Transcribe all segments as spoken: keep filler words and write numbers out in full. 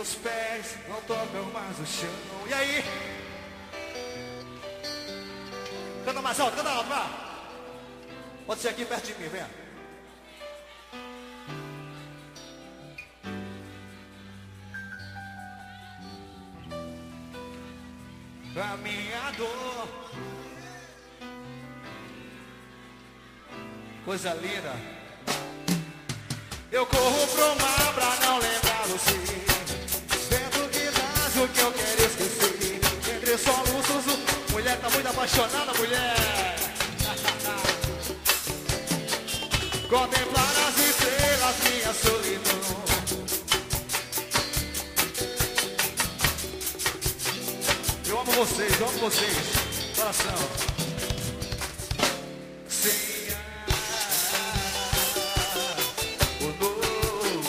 Meus pés não tocam mais o chão. E aí? Canta mais alto, canta alto, vai. Pode ser aqui perto de mim, vem. A minha dor, coisa linda. Eu corro pro mar pra não lembrar você. Vento que traz o que eu quero esquecer. Entre soluços, mulher tá muito apaixonada, mulher. Contemplar as estrelas, minha solidão. Eu amo vocês, eu amo vocês. Coração. Sem o novo.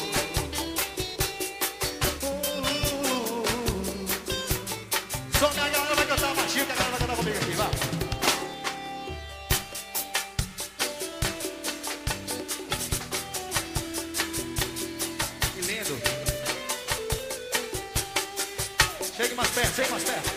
Só que a galera vai cantar baixinho, que a galera vai cantar comigo aqui, vai. Que lindo. Chegue mais perto, chegue mais perto.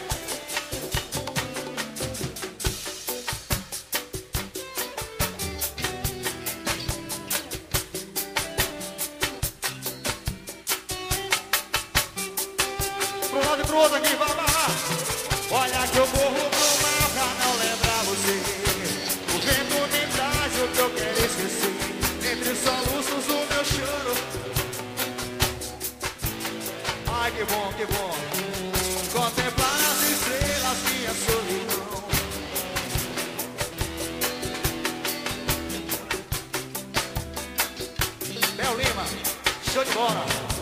Pro lado e pro outro aqui, vai, vai, vai. Olha que eu corro pro mar pra não lembrar você. O vento me traz o que eu quero esquecer. Entre soluços o meu choro. Ai, que bom, que bom. Contemplar as estrelas, minha solidão. Bel Lima, show de bola.